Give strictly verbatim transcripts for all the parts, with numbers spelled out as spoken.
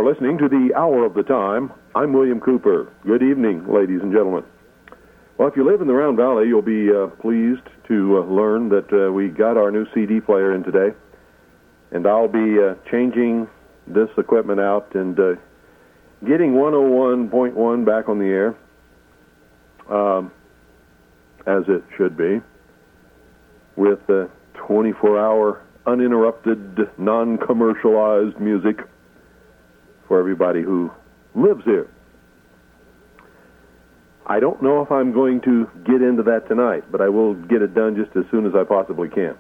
listening to the Hour of the Time. I'm William Cooper. Good evening, ladies and gentlemen. Well, if you live in the Round Valley, you'll be uh, pleased to uh, learn that uh, we got our new C D player in today. And I'll be uh, changing this equipment out and uh, getting one oh one point one back on the air, um, as it should be, with uh, twenty-four hour uninterrupted, non-commercialized music for everybody who lives here. I don't know if I'm going to get into that tonight, but I will get it done just as soon as I possibly can.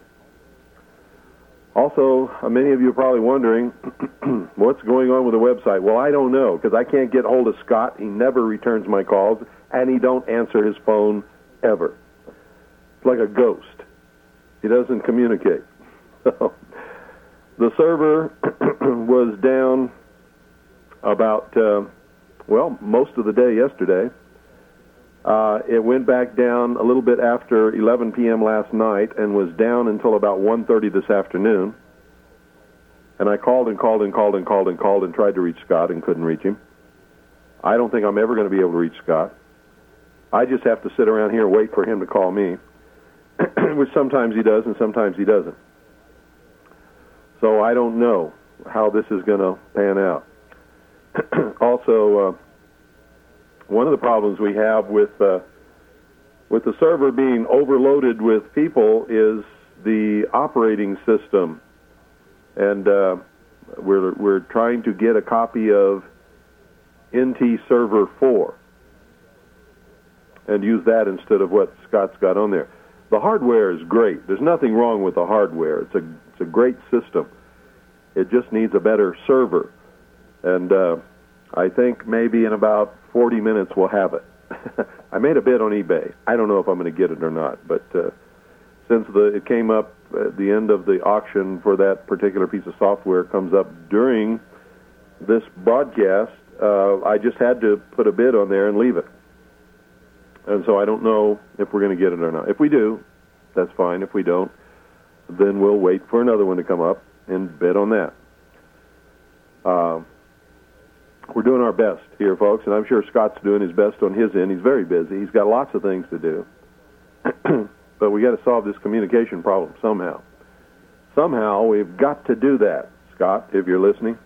Also, uh, many of you are probably wondering, what's going on with the website? Well, I don't know, because I can't get hold of Scott. He never returns my calls, and he don't answer his phone ever. It's like a ghost. He doesn't communicate. The server was down about, uh, well, most of the day yesterday. Uh, it went back down a little bit after eleven p.m. last night and was down until about one thirty this afternoon. And I called and called and called and called and called and tried to reach Scott and couldn't reach him. I don't think I'm ever going to be able to reach Scott. I just have to sit around here and wait for him to call me, which sometimes he does and sometimes he doesn't. So I don't know how this is going to pan out. Also, uh, one of the problems we have with uh, with the server being overloaded with people is the operating system, and uh, we're we're trying to get a copy of N T Server four and use that instead of what Scott's got on there. The hardware is great. There's nothing wrong with the hardware. It's a it's a great system. It just needs a better server, and uh, I think maybe in about forty minutes we'll have it. I made a bid on eBay. I don't know if I'm going to get it or not, but uh, since the it came up at the end of the auction for that particular piece of software comes up during this broadcast, uh, I just had to put a bid on there and leave it. And so I don't know if we're going to get it or not. If we do, that's fine. If we don't, then we'll wait for another one to come up and bid on that. Uh, we're doing our best here, folks, and I'm sure Scott's doing his best on his end. He's very busy. He's got lots of things to do. But we got to solve this communication problem somehow. Somehow we've got to do that, Scott, if you're listening.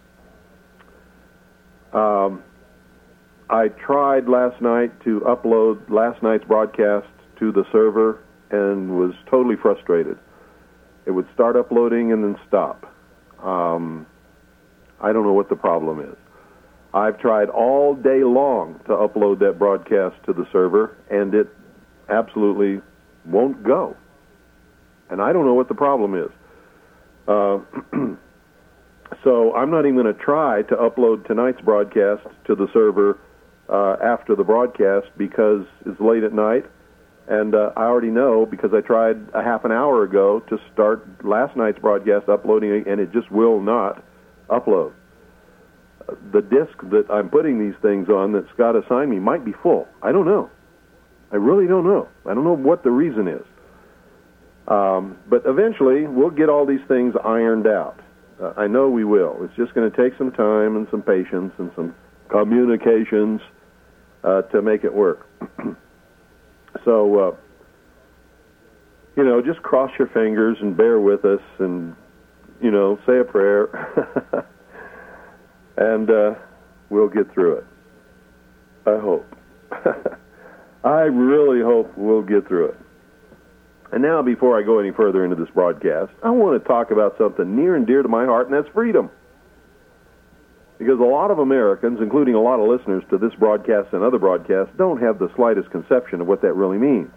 Um, I tried last night to upload last night's broadcast to the server and was totally frustrated. It would start uploading and then stop. Um, I don't know what the problem is. I've tried all day long to upload that broadcast to the server, and it absolutely won't go. And I don't know what the problem is. Uh, so I'm not even going to try to upload tonight's broadcast to the server uh, after the broadcast because it's late at night, and uh, I already know because I tried a half an hour ago to start last night's broadcast uploading it, and it just will not upload. The disk that I'm putting these things on that Scott assigned me might be full. I don't know. I really don't know. I don't know what the reason is. Um, but eventually, we'll get all these things ironed out. Uh, I know we will. It's just going to take some time and some patience and some communications uh, to make it work. So, uh, you know, just cross your fingers and bear with us and, you know, say a prayer. And uh, we'll get through it. I hope. I really hope we'll get through it. And now, before I go any further into this broadcast, I want to talk about something near and dear to my heart, and that's freedom. Because a lot of Americans, including a lot of listeners to this broadcast and other broadcasts, don't have the slightest conception of what that really means.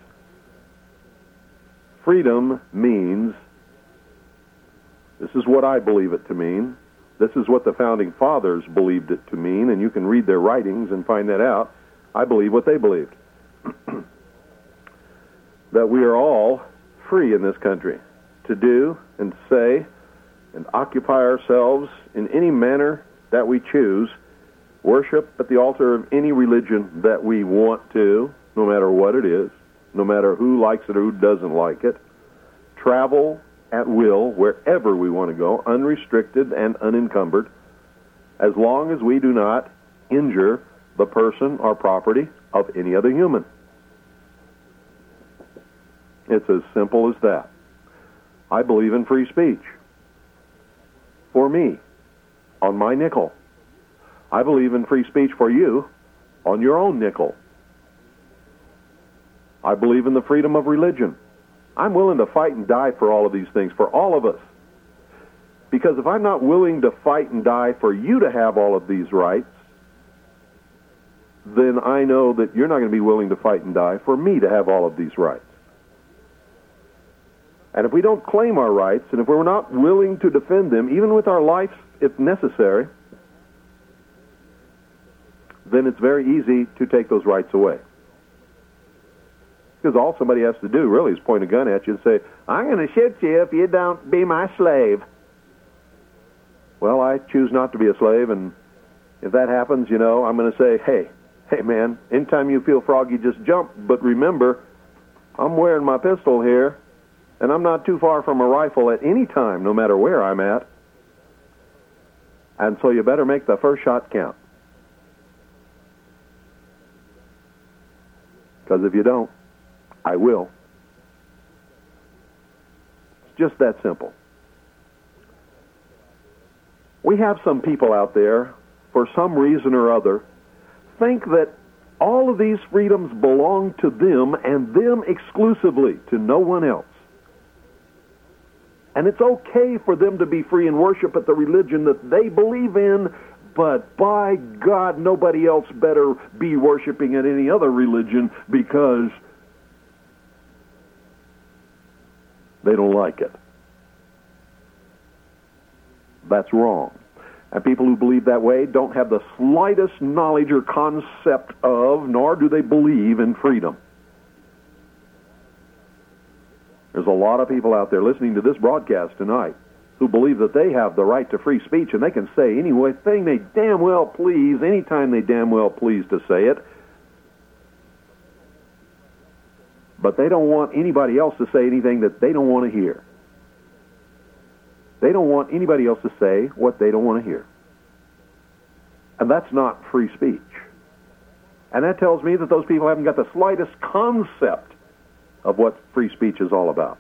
Freedom means, this is what I believe it to mean, this is what the Founding Fathers believed it to mean, and you can read their writings and find that out. I believe what they believed. That we are all free in this country to do and say and occupy ourselves in any manner that we choose, worship at the altar of any religion that we want to, no matter what it is, no matter who likes it or who doesn't like it, travel at will wherever we want to go, unrestricted and unencumbered, as long as we do not injure the person or property of any other human. It's as simple as that. I believe in free speech. For me, on my nickel. I believe in free speech for you on your own nickel. I believe in the freedom of religion. I'm willing to fight and die for all of these things, for all of us. Because if I'm not willing to fight and die for you to have all of these rights, then I know that you're not going to be willing to fight and die for me to have all of these rights. And if we don't claim our rights, and if we're not willing to defend them, even with our lives if necessary, then it's very easy to take those rights away. Because all somebody has to do, really, is point a gun at you and say, I'm going to shoot you if you don't be my slave. Well, I choose not to be a slave, and if that happens, you know, I'm going to say, hey, hey, man, anytime you feel froggy, just jump. But remember, I'm wearing my pistol here, and I'm not too far from a rifle at any time, no matter where I'm at. And so you better make the first shot count. Because if you don't, I will. It's just that simple. We have some people out there, for some reason or other, think that all of these freedoms belong to them and them exclusively, to no one else. And it's okay for them to be free and worship at the religion that they believe in, but by God, nobody else better be worshiping at any other religion because they don't like it. That's wrong. And people who believe that way don't have the slightest knowledge or concept of, nor do they believe in freedom. There's a lot of people out there listening to this broadcast tonight who believe that they have the right to free speech and they can say anything they damn well please, anytime they damn well please to say it. But they don't want anybody else to say anything that they don't want to hear. They don't want anybody else to say what they don't want to hear. And that's not free speech. And that tells me that those people haven't got the slightest concept of what free speech is all about.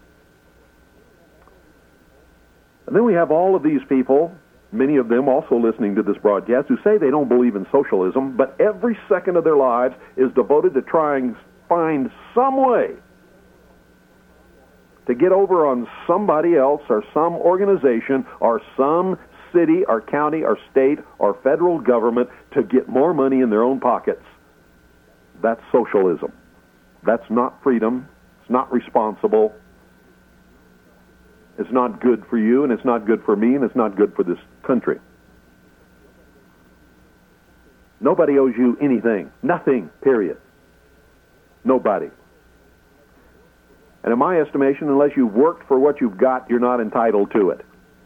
And then we have all of these people, many of them also listening to this broadcast, who say they don't believe in socialism, but every second of their lives is devoted to trying to find some way to get over on somebody else or some organization or some city or county or state or federal government to get more money in their own pockets. That's socialism. That's not freedom. It's not responsible. It's not good for you, and it's not good for me, and it's not good for this country. Nobody owes you anything. Nothing, period. Nobody. And in my estimation, unless you've worked for what you've got, you're not entitled to it.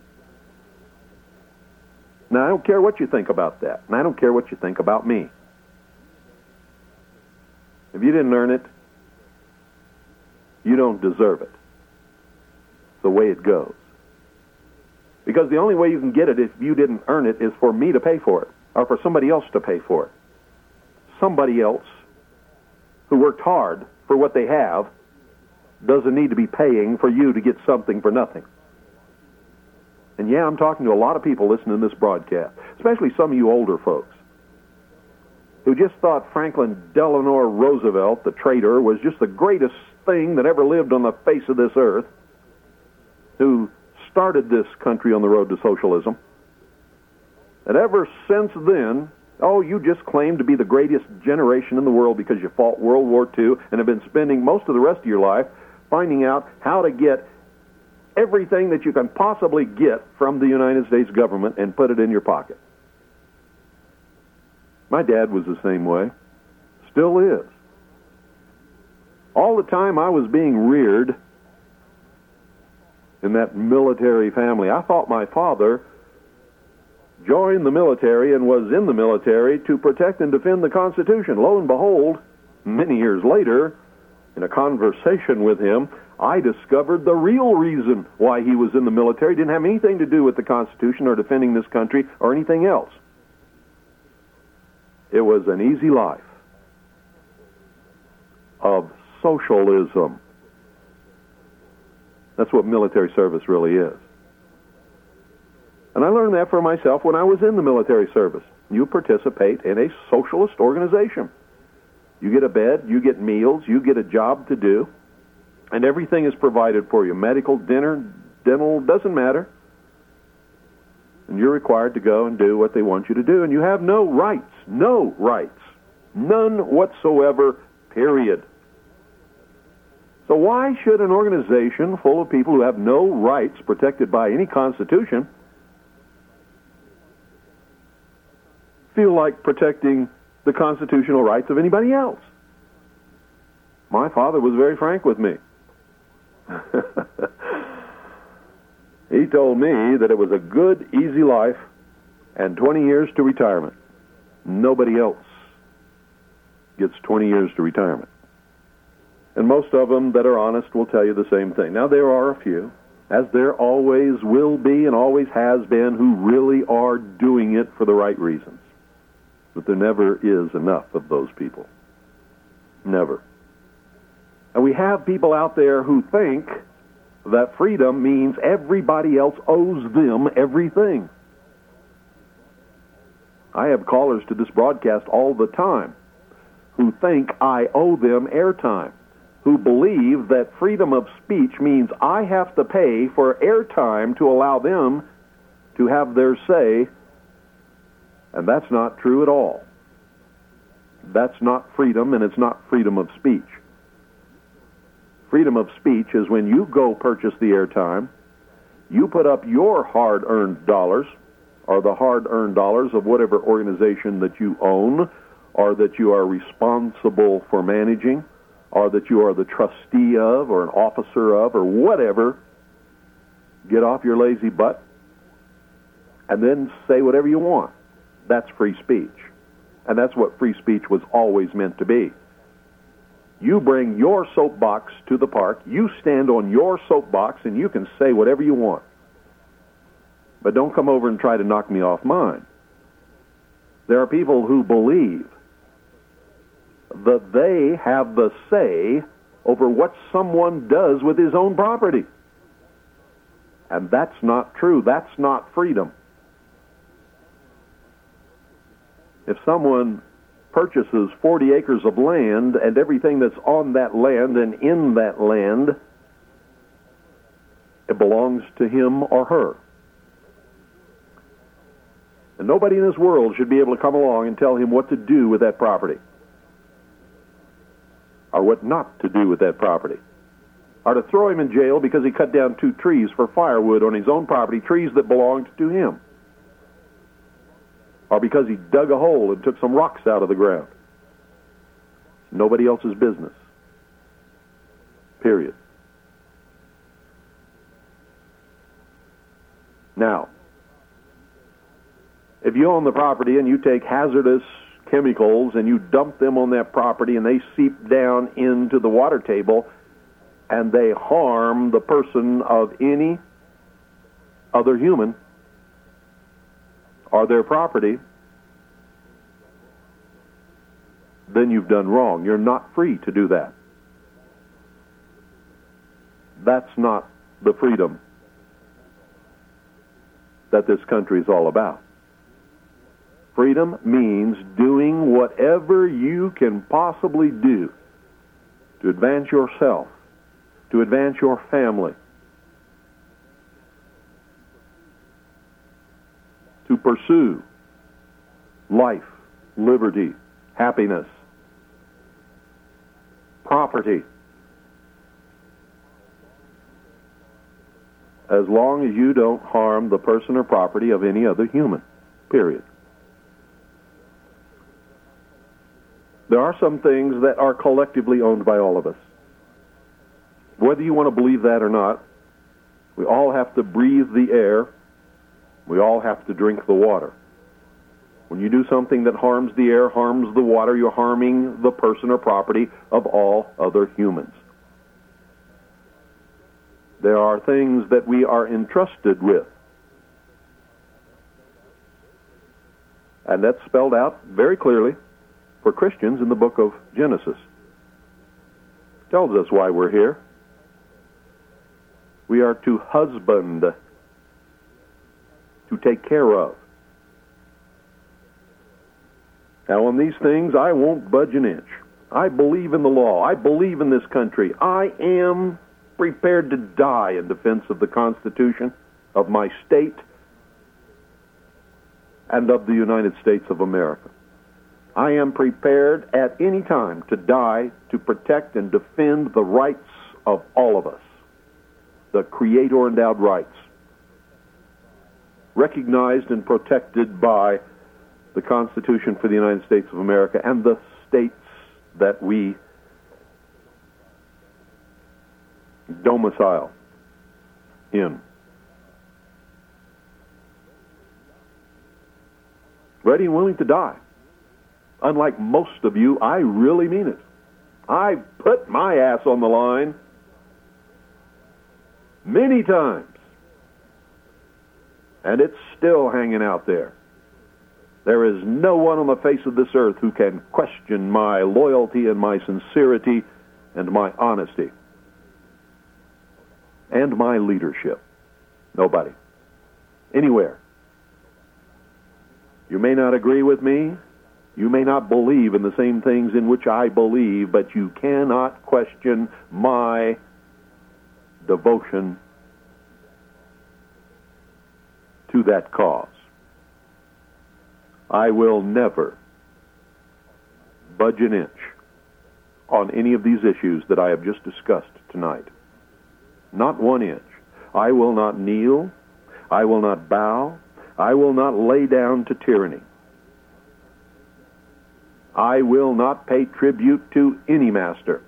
Now, I don't care what you think about that, and I don't care what you think about me. If you didn't earn it, you don't deserve it. It's the way it goes. Because the only way you can get it if you didn't earn it is for me to pay for it, or for somebody else to pay for it. Somebody else who worked hard for what they have doesn't need to be paying for you to get something for nothing. And yeah, I'm talking to a lot of people listening to this broadcast, especially some of you older folks, who just thought Franklin Delano Roosevelt, the traitor, was just the greatest thing that ever lived on the face of this earth, who started this country on the road to socialism. And ever since then, oh, you just claim to be the greatest generation in the world because you fought World War Two and have been spending most of the rest of your life finding out how to get everything that you can possibly get from the United States government and put it in your pocket. My dad was the same way. Still is. All the time I was being reared in that military family, I thought my father joined the military and was in the military to protect and defend the Constitution. Lo and behold, many years later, in a conversation with him, I discovered the real reason why he was in the military. It didn't have anything to do with the Constitution or defending this country or anything else. It was an easy life of socialism. That's what military service really is. And I learned that for myself when I was in the military service. You participate in a socialist organization. You get a bed, you get meals, you get a job to do, and everything is provided for you. Medical, dinner, dental, doesn't matter. And you're required to go and do what they want you to do. And you have no rights. No rights. None whatsoever, period. So why should an organization full of people who have no rights protected by any constitution feel like protecting the constitutional rights of anybody else? My father was very frank with me. He told me that it was a good, easy life and twenty years to retirement. Nobody else gets twenty years to retirement. And most of them that are honest will tell you the same thing. Now, there are a few, as there always will be and always has been, who really are doing it for the right reasons. But there never is enough of those people. Never. And we have people out there who think that freedom means everybody else owes them everything. I have callers to this broadcast all the time who think I owe them airtime, who believe that freedom of speech means I have to pay for airtime to allow them to have their say, and that's not true at all. That's not freedom, and it's not freedom of speech. Freedom of speech is when you go purchase the airtime, you put up your hard-earned dollars, or the hard-earned dollars of whatever organization that you own, or that you are responsible for managing, or that you are the trustee of, or an officer of, or whatever. Get off your lazy butt, and then say whatever you want. That's free speech. And that's what free speech was always meant to be. You bring your soapbox to the park, you stand on your soapbox, and you can say whatever you want. But don't come over and try to knock me off mine. There are people who believe that they have the say over what someone does with his own property. And that's not true. That's not freedom. If someone purchases forty acres of land and everything that's on that land and in that land, it belongs to him or her. And nobody in this world should be able to come along and tell him what to do with that property, or what not to do with that property, or to throw him in jail because he cut down two trees for firewood on his own property, trees that belonged to him, or because he dug a hole and took some rocks out of the ground. Nobody else's business. Period. Now, if you own the property and you take hazardous chemicals and you dump them on that property and they seep down into the water table and they harm the person of any other human or their property, then you've done wrong. You're not free to do that. That's not the freedom that this country is all about. Freedom means doing whatever you can possibly do to advance yourself, to advance your family, to pursue life, liberty, happiness, property, as long as you don't harm the person or property of any other human, period. There are some things that are collectively owned by all of us. Whether you want to believe that or not, we all have to breathe the air. We all have to drink the water. When you do something that harms the air, harms the water, you're harming the person or property of all other humans. There are things that we are entrusted with. And that's spelled out very clearly for Christians in the book of Genesis. Tells us why we're here. We are to husband, to take care of. Now, on these things, I won't budge an inch. I believe in the law. I believe in this country. I am prepared to die in defense of the Constitution, of my state, and of the United States of America. I am prepared at any time to die to protect and defend the rights of all of us, the Creator-endowed rights, recognized and protected by the Constitution for the United States of America and the states that we domicile in. Ready and willing to die. Unlike most of you, I really mean it. I put my ass on the line many times, and it's still hanging out there. There is no one on the face of this earth who can question my loyalty and my sincerity and my honesty and my leadership. Nobody. Anywhere. You may not agree with me. You may not believe in the same things in which I believe, but you cannot question my devotion to that cause. I will never budge an inch on any of these issues that I have just discussed tonight. Not one inch. I will not kneel. I will not bow. I will not lay down to tyranny. I will not pay tribute to any master.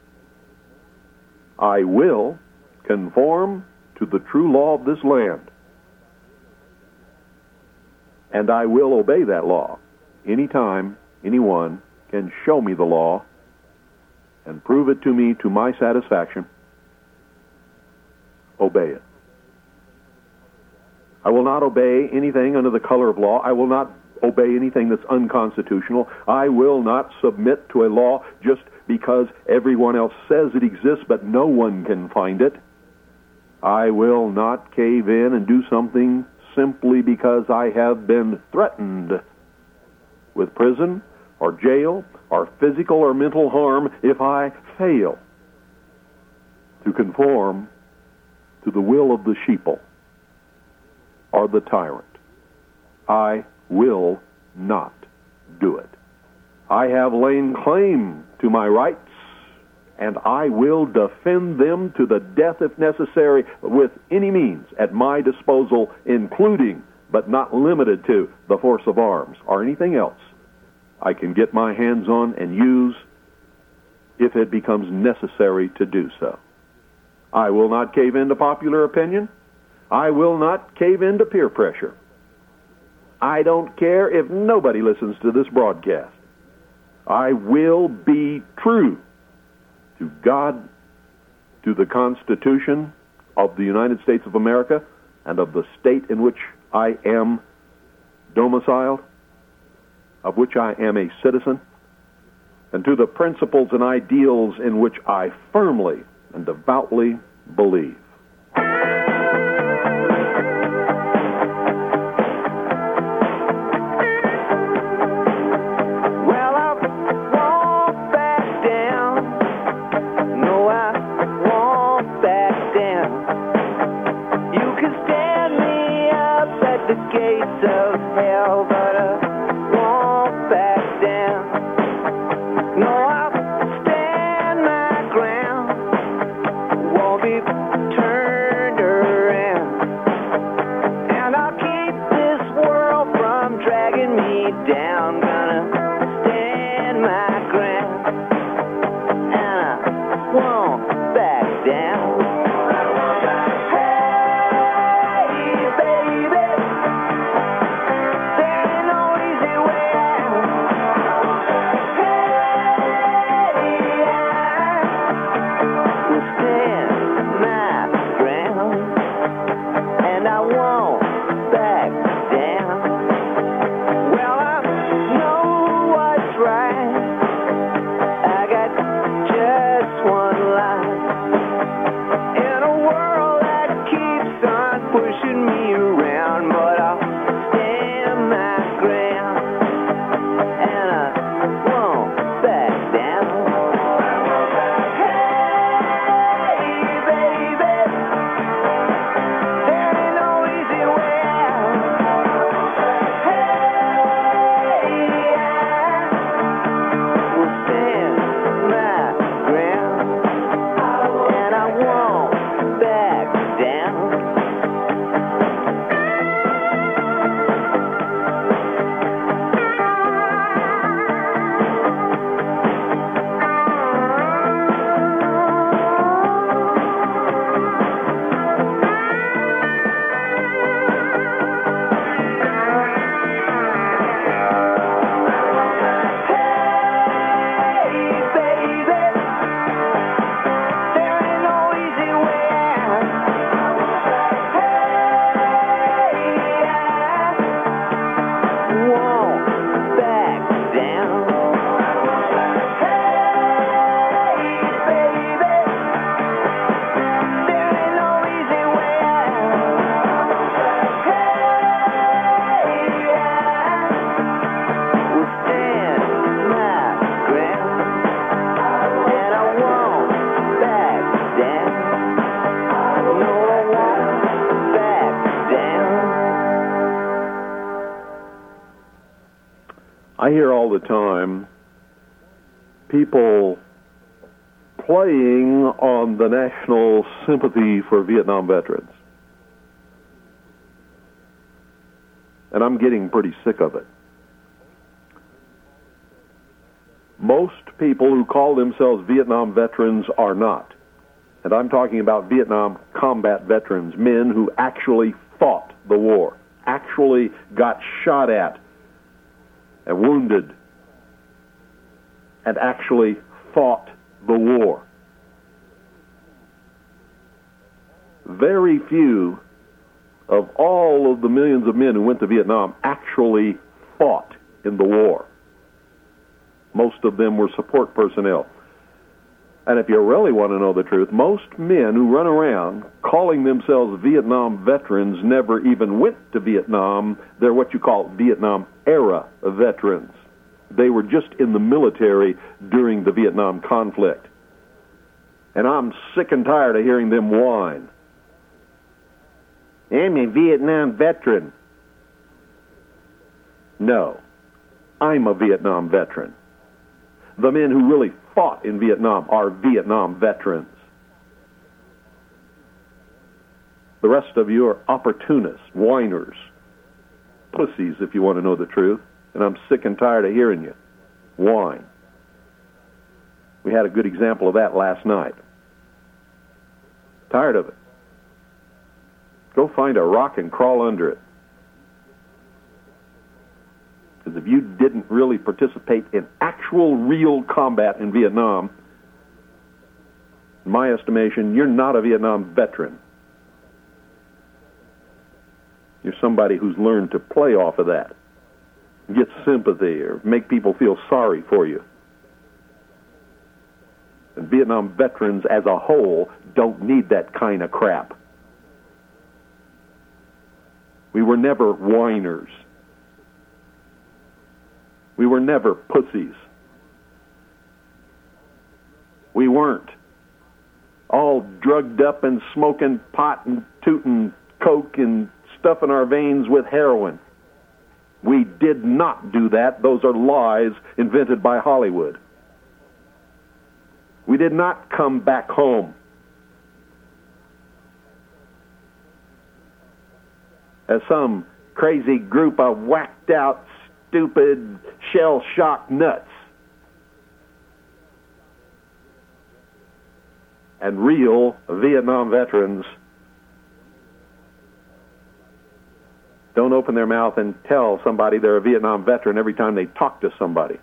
I will conform to the true law of this land. And I will obey that law anytime anyone can show me the law and prove it to me to my satisfaction. Obey it. I will not obey anything under the color of law. I will not obey anything that's unconstitutional. I will not submit to a law just because everyone else says it exists, but no one can find it. I will not cave in and do something simply because I have been threatened with prison or jail or physical or mental harm if I fail to conform to the will of the sheeple or the tyrant. I will not do it. I have laid claim to my rights, and I will defend them to the death if necessary with any means at my disposal, including, but not limited to, the force of arms or anything else I can get my hands on and use if it becomes necessary to do so. I will not cave into popular opinion. I will not cave into peer pressure. I don't care if nobody listens to this broadcast. I will be true to God, to the Constitution of the United States of America and of the state in which I am domiciled, of which I am a citizen, and to the principles and ideals in which I firmly and devoutly believe. No, I'll stand my ground. Won't be I hear all the time people playing on the national sympathy for Vietnam veterans. And I'm getting pretty sick of it. Most people who call themselves Vietnam veterans are not. And I'm talking about Vietnam combat veterans, men who actually fought the war, actually got shot at and wounded, and actually fought the war. Very few of all of the millions of men who went to Vietnam actually fought in the war. Most of them were support personnel. And if you really want to know the truth, most men who run around calling themselves Vietnam veterans never even went to Vietnam. They're what you call Vietnam-era veterans. They were just in the military during the Vietnam conflict. And I'm sick and tired of hearing them whine. I'm a Vietnam veteran. No, I'm a Vietnam veteran. The men who really fought in Vietnam are Vietnam veterans. The rest of you are opportunists, whiners, pussies, if you want to know the truth. And I'm sick and tired of hearing you whine. We had a good example of that last night. Tired of it. Go find a rock and crawl under it. Because if you didn't really participate in actual, real combat in Vietnam, in my estimation, you're not a Vietnam veteran. You're somebody who's learned to play off of that, get sympathy, or make people feel sorry for you. And Vietnam veterans as a whole don't need that kind of crap. We were never whiners. We were never pussies. We weren't all drugged up and smoking pot and tooting coke and stuffing our veins with heroin. We did not do that. Those are lies invented by Hollywood. We did not come back home as some crazy group of whacked out, stupid, shell-shocked nuts. And real Vietnam veterans don't open their mouth and tell somebody they're a Vietnam veteran every time they talk to somebody.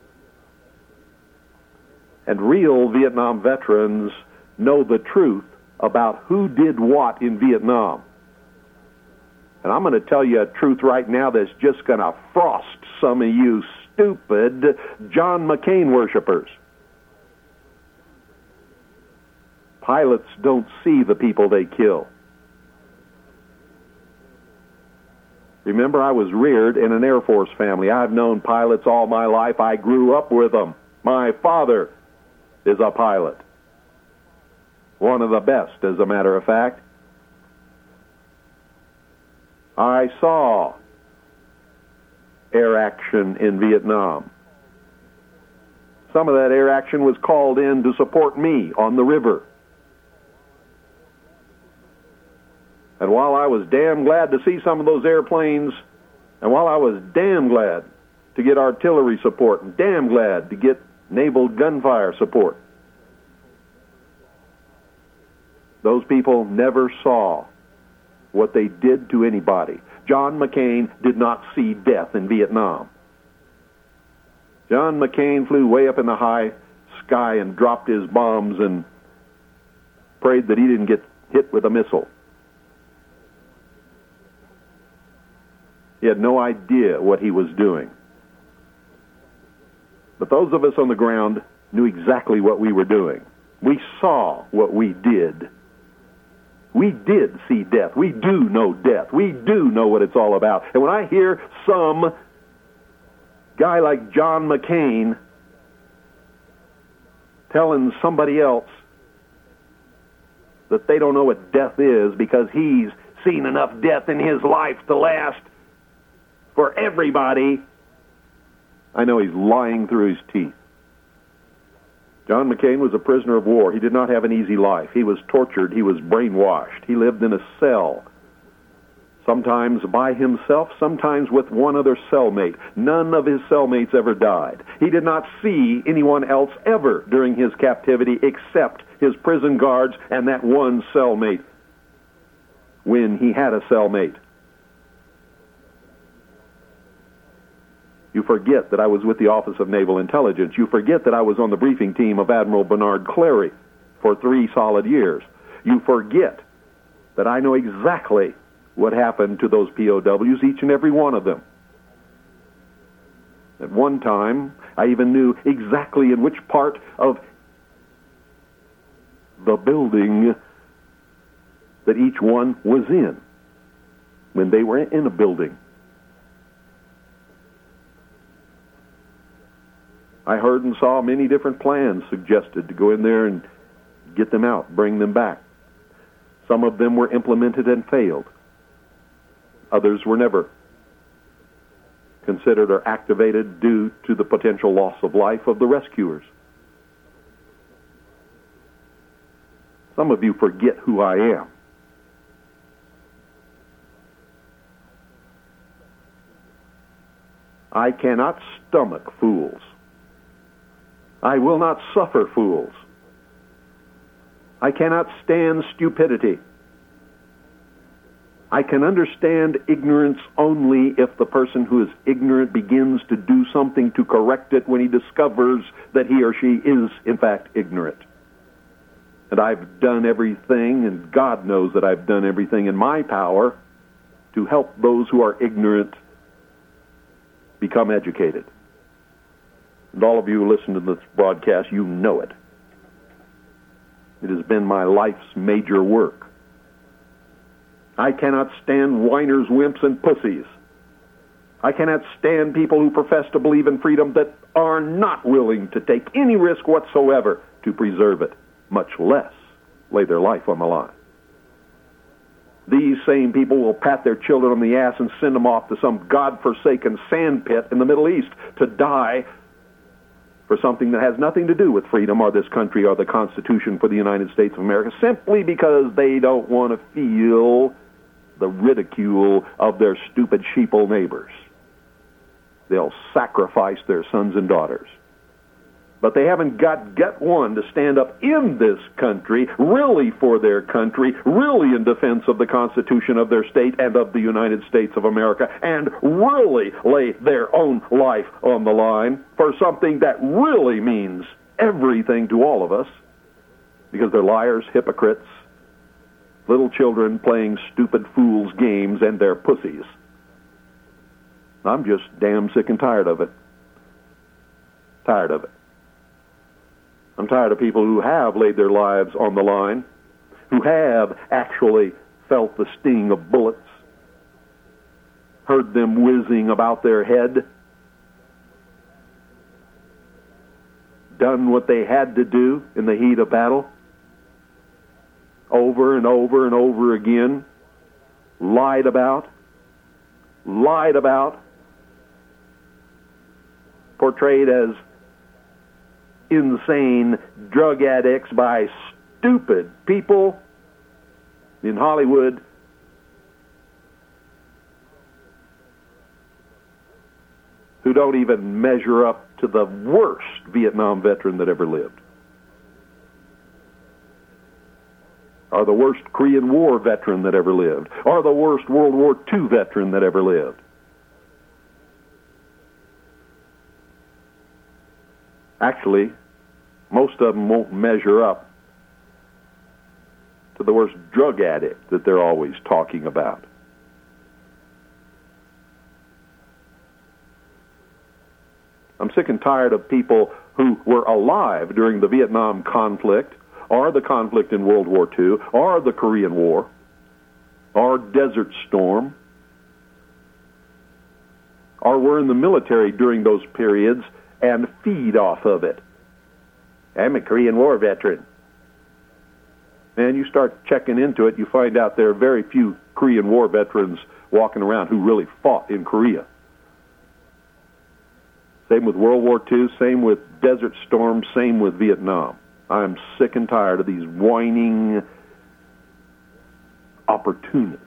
And real Vietnam veterans know the truth about who did what in Vietnam. And I'm going to tell you a truth right now that's just going to frost some of you stupid John McCain worshipers. Pilots don't see the people they kill. Remember, I was reared in an Air Force family. I've known pilots all my life. I grew up with them. My father is a pilot. One of the best, as a matter of fact. I saw air action in Vietnam. Some of that air action was called in to support me on the river. And while I was damn glad to see some of those airplanes, and while I was damn glad to get artillery support, and damn glad to get naval gunfire support, those people never saw what they did to anybody. John McCain did not see death in Vietnam. John McCain flew way up in the high sky and dropped his bombs and prayed that he didn't get hit with a missile. He had no idea what he was doing. But those of us on the ground knew exactly what we were doing. We saw what we did. We did see death. We do know death. We do know what it's all about. And when I hear some guy like John McCain telling somebody else that they don't know what death is because he's seen enough death in his life to last for everybody, I know he's lying through his teeth. John McCain was a prisoner of war. He did not have an easy life. He was tortured. He was brainwashed. He lived in a cell, sometimes by himself, sometimes with one other cellmate. None of his cellmates ever died. He did not see anyone else ever during his captivity except his prison guards and that one cellmate when he had a cellmate. You forget that I was with the Office of Naval Intelligence. You forget that I was on the briefing team of Admiral Bernard Clary for three solid years. You forget that I know exactly what happened to those P O Ws, each and every one of them. At one time, I even knew exactly in which part of the building that each one was in when they were in a building. I heard and saw many different plans suggested to go in there and get them out, bring them back. Some of them were implemented and failed. Others were never considered or activated due to the potential loss of life of the rescuers. Some of you forget who I am. I cannot stomach fools. I will not suffer fools. I cannot stand stupidity. I can understand ignorance only if the person who is ignorant begins to do something to correct it when he discovers that he or she is, in fact, ignorant. And I've done everything, and God knows that I've done everything in my power to help those who are ignorant become educated. And all of you who listen to this broadcast, you know it. It has been my life's major work. I cannot stand whiners, wimps, and pussies. I cannot stand people who profess to believe in freedom that are not willing to take any risk whatsoever to preserve it, much less lay their life on the line. These same people will pat their children on the ass and send them off to some God-forsaken sandpit in the Middle East to die for something that has nothing to do with freedom or this country or the Constitution for the United States of America, simply because they don't want to feel the ridicule of their stupid sheeple neighbors. They'll sacrifice their sons and daughters. But they haven't got gut one to stand up in this country, really for their country, really in defense of the Constitution of their state and of the United States of America, and really lay their own life on the line for something that really means everything to all of us, because they're liars, hypocrites, little children playing stupid fools' games, and they're pussies. I'm just damn sick and tired of it. Tired of it. I'm tired of people who have laid their lives on the line, who have actually felt the sting of bullets, heard them whizzing about their head, done what they had to do in the heat of battle, over and over and over again, lied about, lied about, portrayed as insane drug addicts by stupid people in Hollywood who don't even measure up to the worst Vietnam veteran that ever lived, or the worst Korean War veteran that ever lived, or the worst World War Two veteran that ever lived. Actually, most of them won't measure up to the worst drug addict that they're always talking about. I'm sick and tired of people who were alive during the Vietnam conflict, or the conflict in World War Two, or the Korean War, or Desert Storm, or were in the military during those periods and feed off of it. I'm a Korean War veteran. And you start checking into it, you find out there are very few Korean War veterans walking around who really fought in Korea. Same with World War Two, same with Desert Storm, same with Vietnam. I'm sick and tired of these whining opportunists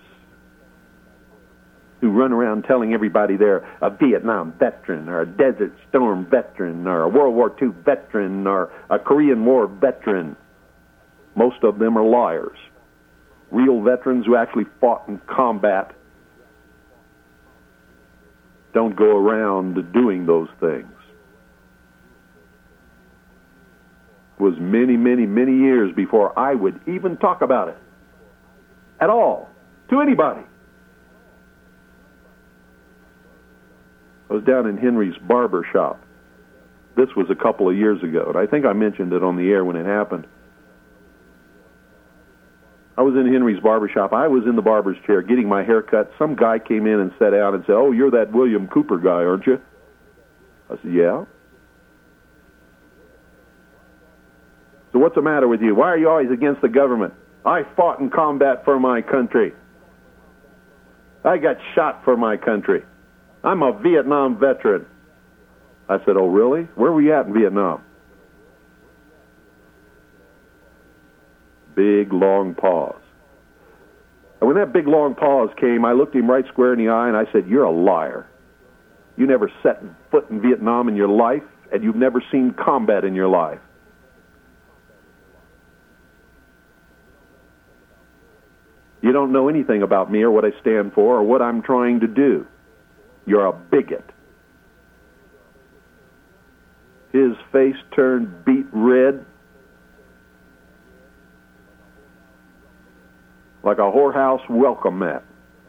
who run around telling everybody they're a Vietnam veteran or a Desert Storm veteran or a World War Two veteran or a Korean War veteran. Most of them are liars. Real veterans who actually fought in combat don't go around doing those things. It was many, many, many years before I would even talk about it at all to anybody. I was down in Henry's barber shop. This was a couple of years ago, and I think I mentioned it on the air when it happened. I was in Henry's barber shop. I was in the barber's chair getting my hair cut. Some guy came in and sat down and said, "Oh, you're that William Cooper guy, aren't you?" I said, "Yeah." "So what's the matter with you? Why are you always against the government?" "I fought in combat for my country. I got shot for my country. I'm a Vietnam veteran." I said, "Oh, really? Where were you at in Vietnam?" Big, long pause. And when that big, long pause came, I looked him right square in the eye and I said, "You're a liar. You never set foot in Vietnam in your life, and you've never seen combat in your life. You don't know anything about me or what I stand for or what I'm trying to do. You're a bigot." His face turned beet red like a whorehouse welcome mat.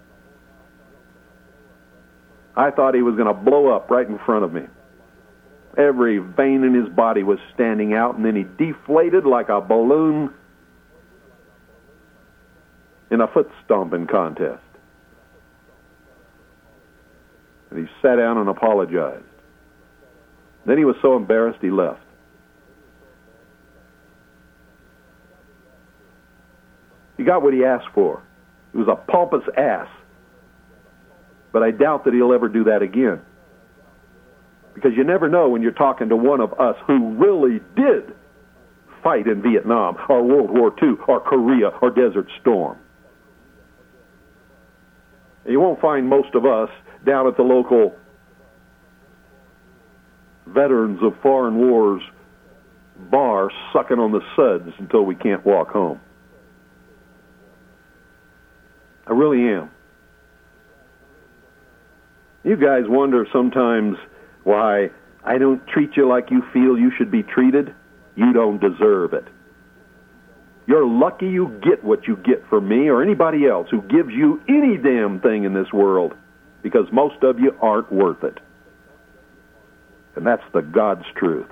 I thought he was going to blow up right in front of me. Every vein in his body was standing out, and then he deflated like a balloon in a foot stomping contest. And he sat down and apologized. Then he was so embarrassed he left. He got what he asked for. He was a pompous ass. But I doubt that he'll ever do that again. Because you never know when you're talking to one of us who really did fight in Vietnam or World War Two or Korea or Desert Storm. And you won't find most of us down at the local Veterans of Foreign Wars bar sucking on the suds until we can't walk home. I really am. You guys wonder sometimes why I don't treat you like you feel you should be treated. You don't deserve it. You're lucky you get what you get from me or anybody else who gives you any damn thing in this world, because most of you aren't worth it. And that's the God's truth.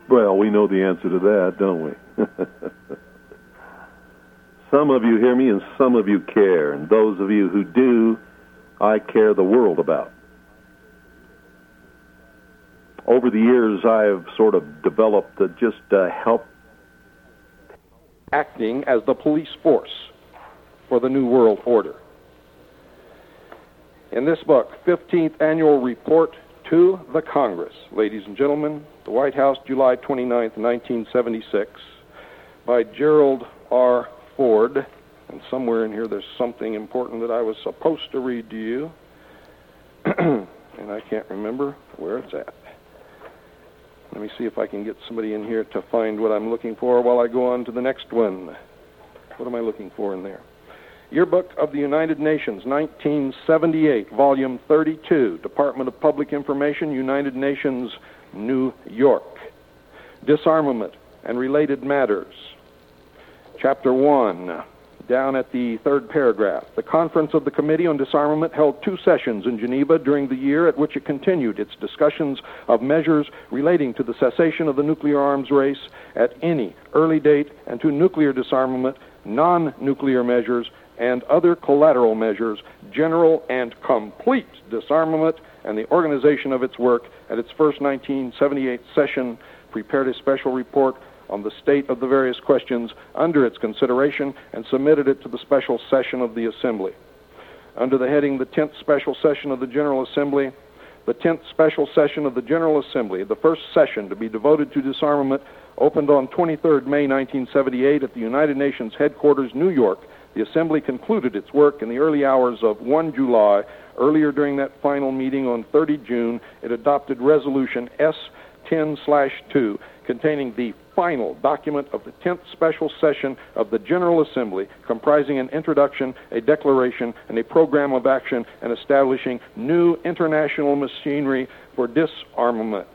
Well, we know the answer to that, don't we? Some of you hear me and some of you care, and those of you who do, I care the world about. Over the years, I've sort of developed a, just uh, help acting as the police force for the New World Order. In this book, fifteenth Annual Report to the Congress, ladies and gentlemen, the White House, July twenty-ninth, nineteen seventy-six, by Gerald R. Ford, and somewhere in here there's something important that I was supposed to read to you, and I can't remember where it's at. Let me see if I can get somebody in here to find what I'm looking for while I go on to the next one. What am I looking for in there? Yearbook of the United Nations, nineteen seventy-eight, Volume thirty-two, Department of Public Information, United Nations, New York. Disarmament and Related Matters. Chapter one, down at the third paragraph. The Conference of the Committee on Disarmament held two sessions in Geneva during the year at which it continued its discussions of measures relating to the cessation of the nuclear arms race at any early date and to nuclear disarmament, non-nuclear measures, and other collateral measures, general and complete disarmament, and the organization of its work. At its first nineteen seventy-eight session, prepared a special report on the state of the various questions under its consideration and submitted it to the special session of the Assembly. Under the heading, the tenth Special Session of the General Assembly, the tenth Special Session of the General Assembly, the first session to be devoted to disarmament, opened on twenty-third May nineteen seventy-eight at the United Nations headquarters, New York. The Assembly concluded its work in the early hours of the first of July. Earlier during that final meeting on the thirtieth of June, it adopted Resolution S ten slash two, containing the final document of the tenth Special Session of the General Assembly, comprising an introduction, a declaration, and a program of action, and establishing new international machinery for disarmament.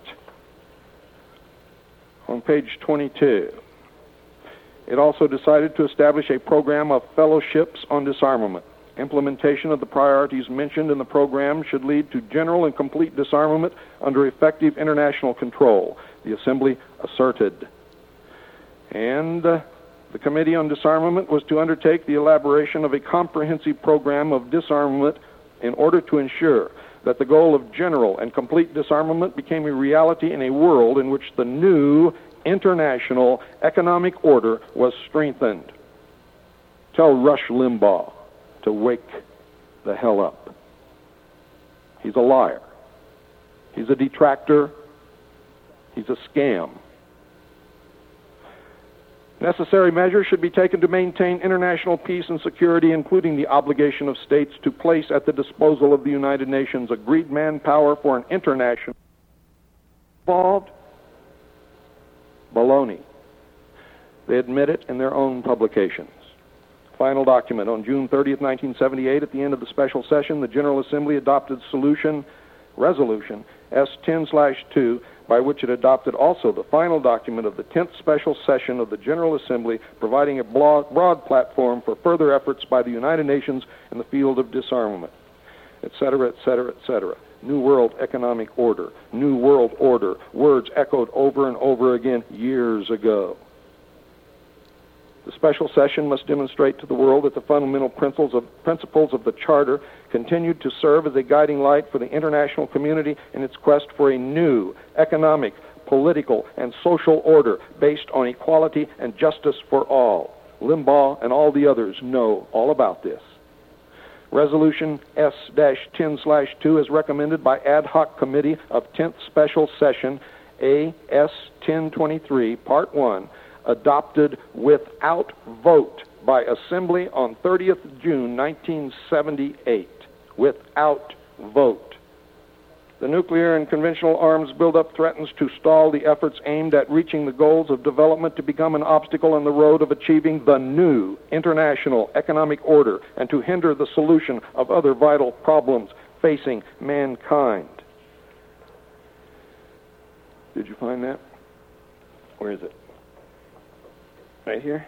On page twenty-two, it also decided to establish a program of fellowships on disarmament. Implementation of the priorities mentioned in the program should lead to general and complete disarmament under effective international control, the Assembly asserted. And uh, the Committee on Disarmament was to undertake the elaboration of a comprehensive program of disarmament in order to ensure that the goal of general and complete disarmament became a reality in a world in which the new international economic order was strengthened. Tell Rush Limbaugh to wake the hell up. He's a liar. He's a detractor. He's a scam. Necessary measures should be taken to maintain international peace and security, including the obligation of states to place at the disposal of the United Nations agreed manpower for an international involved. Baloney. They admit it in their own publications. Final document. On June thirtieth, nineteen seventy-eight, at the end of the special session, the General Assembly adopted solution, resolution S ten slash two, by which it adopted also the final document of the tenth Special Session of the General Assembly, providing a broad, broad platform for further efforts by the United Nations in the field of disarmament, et cetera, et cetera, et cetera. New World Economic Order, New World Order, words echoed over and over again years ago. The special session must demonstrate to the world that the fundamental principles of, principles of the Charter continued to serve as a guiding light for the international community in its quest for a new economic, political, and social order based on equality and justice for all. Limbaugh and all the others know all about this. Resolution S ten slash two, as recommended by Ad Hoc Committee of tenth Special Session, A S ten twenty-three, Part one, adopted without vote by Assembly on thirtieth of June, nineteen seventy-eight. Without vote. The nuclear and conventional arms buildup threatens to stall the efforts aimed at reaching the goals of development to become an obstacle on the road of achieving the new international economic order and to hinder the solution of other vital problems facing mankind. Did you find that? Where is it? Right here?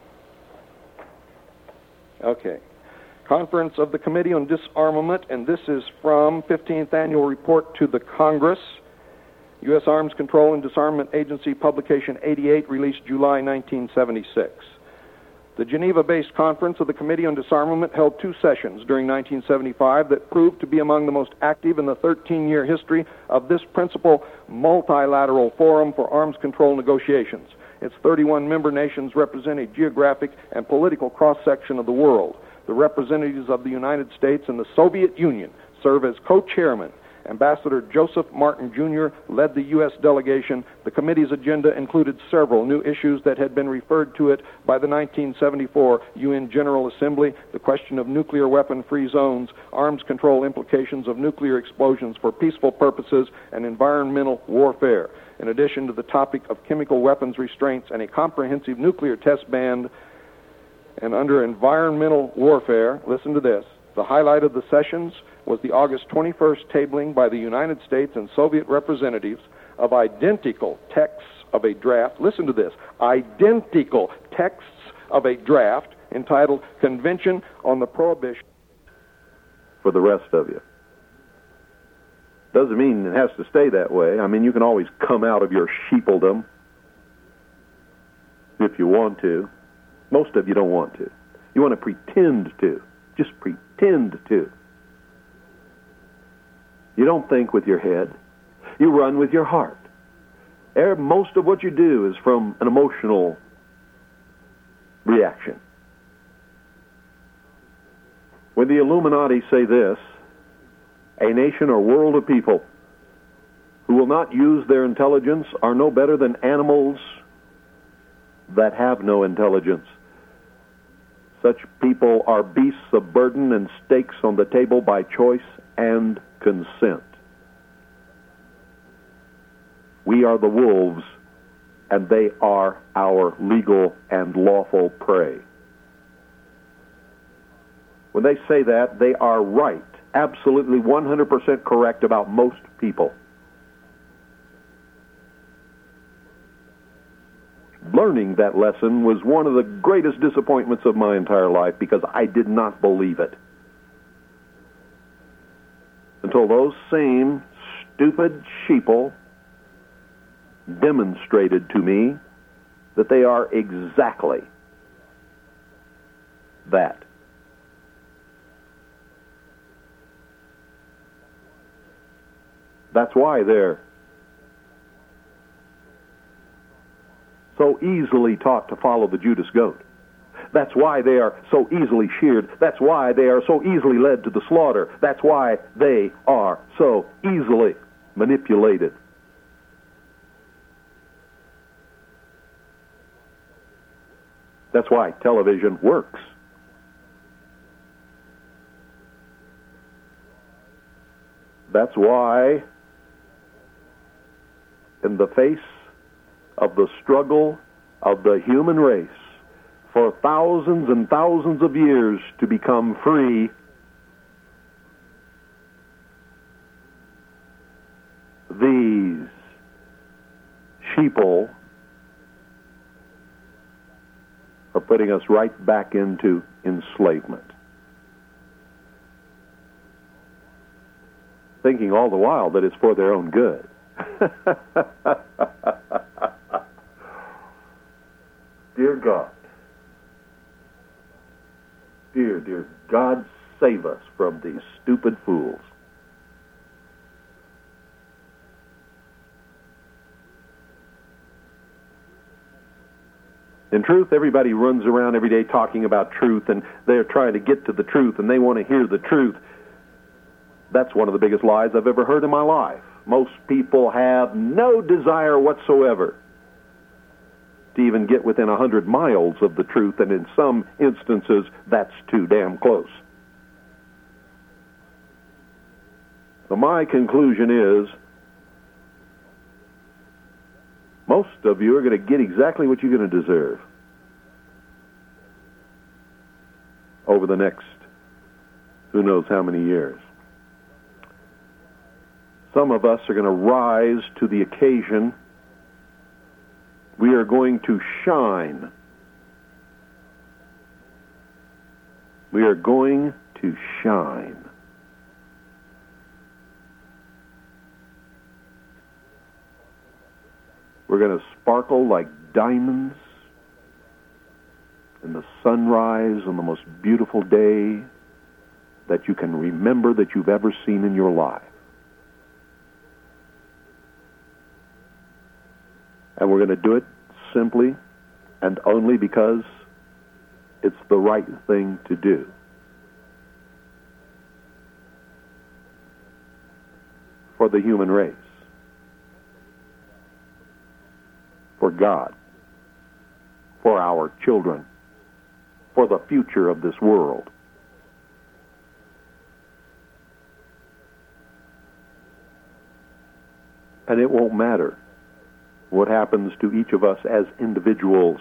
Okay. Conference of the Committee on Disarmament, and this is from fifteenth Annual Report to the Congress. U S Arms Control and Disarmament Agency, Publication eighty-eight, released July nineteen seventy-six. The Geneva-based conference of the Committee on Disarmament held two sessions during nineteen seventy-five that proved to be among the most active in the thirteen-year history of this principal multilateral forum for arms control negotiations. Its thirty-one member nations represent a geographic and political cross-section of the world. The representatives of the United States and the Soviet Union serve as co-chairmen. Ambassador Joseph Martin, Junior led the U S delegation. The committee's agenda included several new issues that had been referred to it by the nineteen seventy-four U N General Assembly: the question of nuclear weapon-free zones, arms control implications of nuclear explosions for peaceful purposes, and environmental warfare. In addition to the topic of chemical weapons restraints and a comprehensive nuclear test ban. And under environmental warfare, listen to this, the highlight of the sessions was the August twenty-first tabling by the United States and Soviet representatives of identical texts of a draft, listen to this, identical texts of a draft entitled Convention on the Prohibition. For the rest of you. Doesn't mean it has to stay that way. I mean, you can always come out of your sheepledom if you want to. Most of you don't want to. You want to pretend to. Just pretend to. You don't think with your head. You run with your heart. Most of what you do is from an emotional reaction. When the Illuminati say this, a nation or world of people who will not use their intelligence are no better than animals that have no intelligence. Such people are beasts of burden and stakes on the table by choice and consent. We are the wolves, and they are our legal and lawful prey. When they say that, they are right, absolutely one hundred percent correct about most people. Learning that lesson was one of the greatest disappointments of my entire life because I did not believe it. Until those same stupid sheeple demonstrated to me that they are exactly that. That's why they're so easily taught to follow the Judas goat. That's why they are so easily sheared. That's why they are so easily led to the slaughter. That's why they are so easily manipulated. That's why television works. That's why, in the face of the struggle of the human race for thousands and thousands of years to become free, these sheeple are putting us right back into enslavement. Thinking all the while that it's for their own good. Dear God, dear, dear God, save us from these stupid fools. In truth, everybody runs around every day talking about truth, and they're trying to get to the truth, and they want to hear the truth. That's one of the biggest lies I've ever heard in my life. Most people have no desire whatsoever to even get within a hundred miles of the truth, and in some instances, that's too damn close. So my conclusion is, most of you are going to get exactly what you're going to deserve over the next who knows how many years. Some of us are going to rise to the occasion. We are going to shine. We are going to shine. We're going to sparkle like diamonds in the sunrise on the most beautiful day that you can remember that you've ever seen in your life. And we're going to do it simply and only because it's the right thing to do. For the human race. For God. For our children. For the future of this world. And it won't matter what happens to each of us as individuals.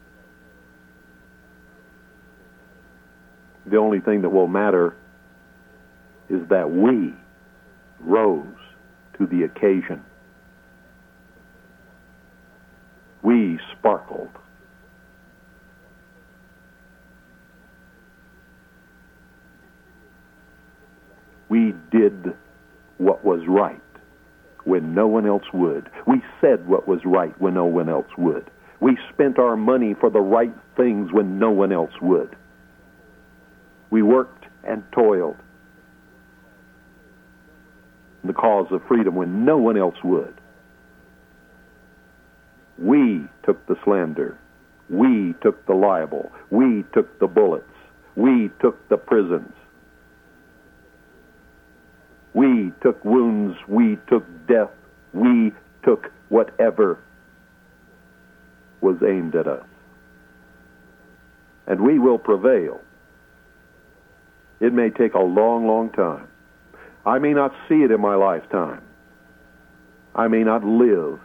The only thing that will matter is that we rose to the occasion. We sparkled. We did what was right when no one else would. We said what was right when no one else would. We spent our money for the right things when no one else would. We worked and toiled in the cause of freedom when no one else would. We took the slander. We took the libel. We took the bullets. We took the prisons. We took wounds. We took death. We took whatever was aimed at us. And we will prevail. It may take a long, long time. I may not see it in my lifetime. I may not live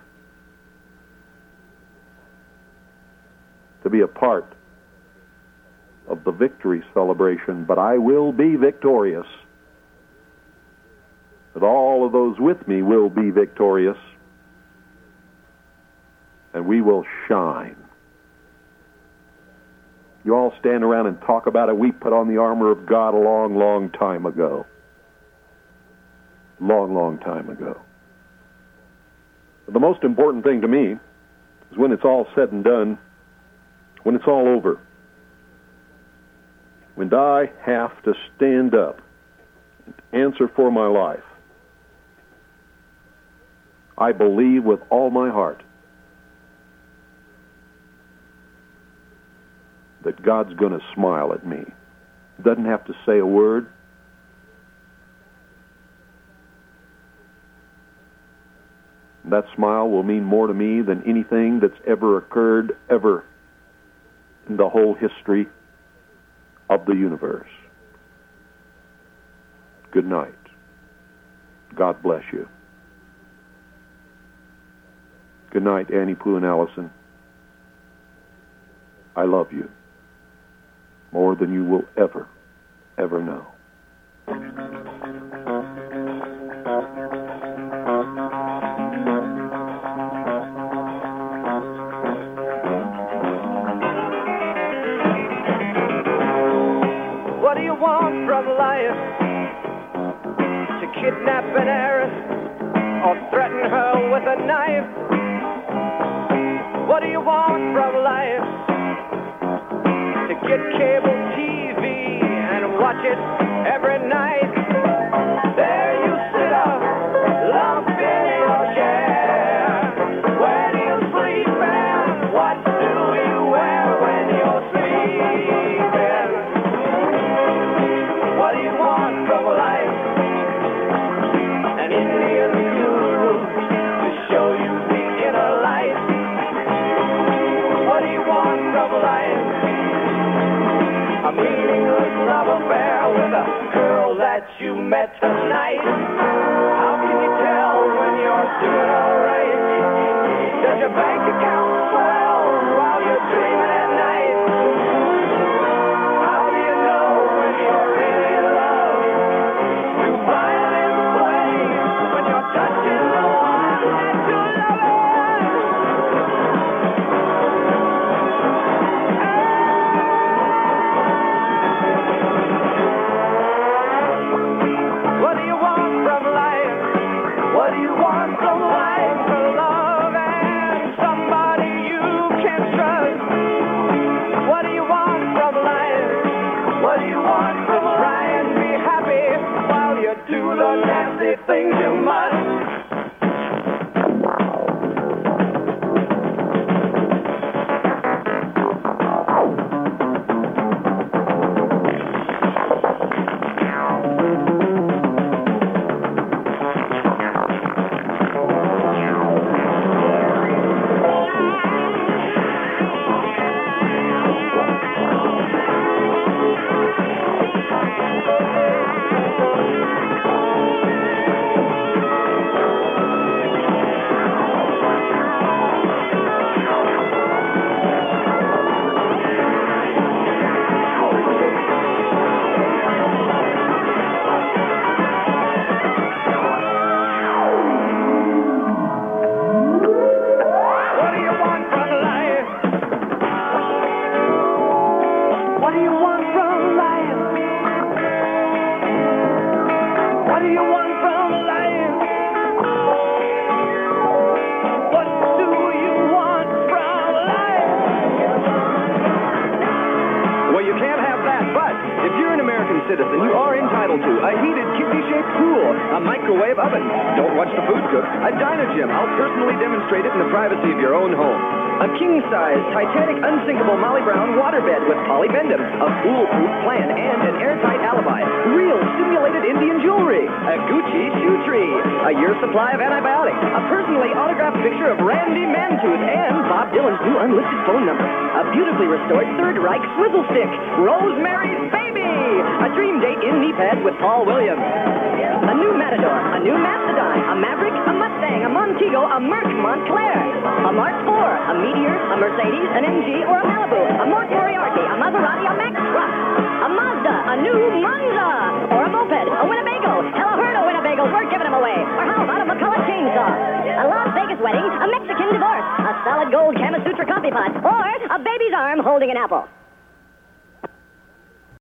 to be a part of the victory celebration, but I will be victorious. That all of those with me will be victorious, and we will shine. You all stand around and talk about it. We put on the armor of God a long, long time ago. Long, long time ago. But the most important thing to me is when it's all said and done, when it's all over, when I have to stand up and answer for my life, I believe with all my heart that God's going to smile at me. Doesn't have to say a word. That smile will mean more to me than anything that's ever occurred, ever, in the whole history of the universe. Good night. God bless you. Good night, Annie Pooh and Allison. I love you more than you will ever, ever know. What do you want from life? To kidnap an heiress or threaten her with a knife? What do you want from life? To get cable T V and watch it every night? There you sit up, lump in your chair. Where do you sleep and what do you wear when you're sleeping? What do you want from life? An Indian guru to show you the inner light. What do you want from life? A meaningless love affair with a girl that you met tonight. How can you tell when you're doing alright? Does your bank account swell while you're dreaming at night? How do you know when you're really in love? Do violins play when you're touching the one that you love? What do you want from many things you must. Citizen, you are entitled to a heated, kidney-shaped pool, a microwave oven. Don't watch the food cook. A diner gym. I'll personally demonstrate it in the privacy of your own home. A king-size, Titanic, unsinkable Molly Brown waterbed with polybendum, a foolproof plan, and an airtight alibi. Real simulated Indian jewelry. A Gucci shoe tree. A year's supply of antibiotics. A personally autographed picture of Randy Mantooth and Bob Dylan's new unlisted phone number. A beautifully restored Third Reich swivel stick. Rosemary's Baby. A dream date in knee pads with Paul Williams. A new Matador, a new Mastodon, a Maverick, a Mustang, a Montego, a Merc Montclair, a Mark four, a Meteor, a Mercedes, an M G, or a Malibu, a Mort Moriarty, a Maserati, a Mack truck, a Mazda, a new Monza, or a moped, a Winnebago. Hell, a herd of Winnebagos, we're giving them away. Or how about a McCullough chainsaw? A Las Vegas wedding, a Mexican divorce, a solid gold Kama Sutra coffee pot, or a baby's arm holding an apple.